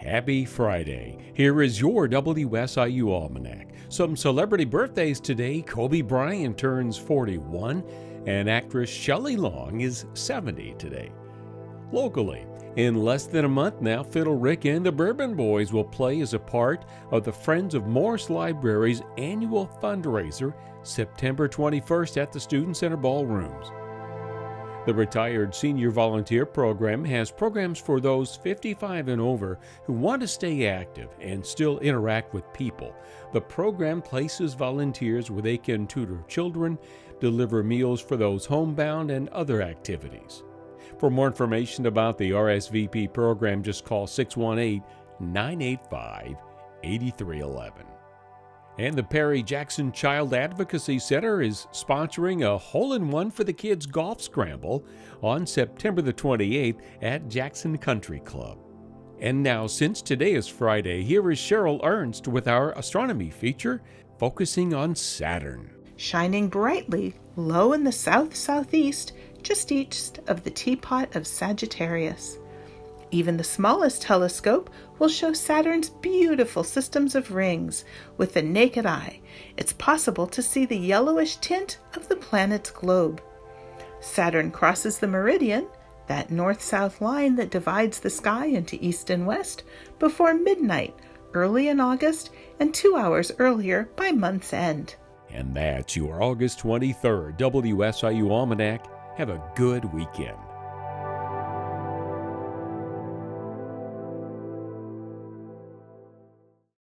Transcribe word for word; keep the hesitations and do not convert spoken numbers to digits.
Happy Friday. Here is your W S I U Almanac. Some celebrity birthdays today. Kobe Bryant turns forty-one, and actress Shelley Long is seventy today. Locally, in less than a month now, Fiddle Rick and the Bourbon Boys will play as a part of the Friends of Morse Library's annual fundraiser, September twenty-first at the Student Center Ballrooms. The Retired Senior Volunteer Program has programs for those fifty-five and over who want to stay active and still interact with people. The program places volunteers where they can tutor children, deliver meals for those homebound, and other activities. For more information about the R S V P program, just call six one eight, nine eight five, eight three one one. And the Perry Jackson Child Advocacy Center is sponsoring a hole-in-one for the kids golf scramble on September the twenty-eighth at Jackson Country Club. And now, since today is Friday, here is Cheryl Ernst with our astronomy feature focusing on Saturn. Shining brightly low in the south-southeast, just east of the teapot of Sagittarius. Even the smallest telescope will show Saturn's beautiful systems of rings. With the naked eye, it's possible to see the yellowish tint of the planet's globe. Saturn crosses the meridian, that north-south line that divides the sky into east and west, before midnight, early in August, and two hours earlier by month's end. And that's your August twenty-third W S I U Almanac. Have a good weekend.